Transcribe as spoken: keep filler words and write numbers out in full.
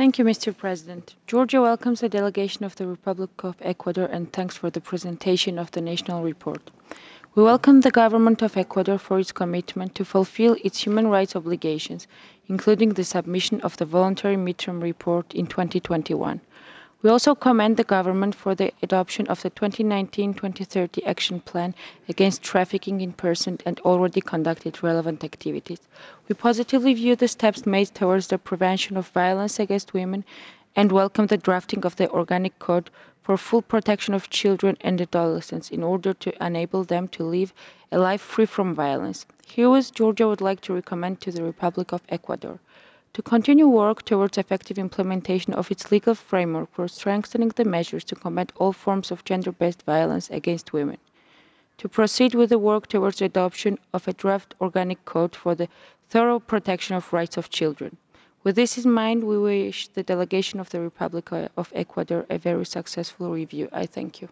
Thank you, Mister President. Georgia welcomes the delegation of the Republic of Ecuador and thanks for the presentation of the national report. We welcome the government of Ecuador for its commitment to fulfill its human rights obligations, including the submission of the voluntary midterm report in twenty twenty-one. We also commend the government for the adoption of the twenty nineteen to twenty thirty Action Plan against trafficking in persons and already conducted relevant activities. We positively view the steps made towards the prevention of violence against women and welcome the drafting of the Organic Code for full protection of children and adolescents in order to enable them to live a life free from violence. Herewith, Georgia would like to recommend to the Republic of Ecuador to continue work towards effective implementation of its legal framework for strengthening the measures to combat all forms of gender-based violence against women, to proceed with the work towards the adoption of a draft organic code for the thorough protection of rights of children. With this in mind, we wish the delegation of the Republic of Ecuador a very successful review. I thank you.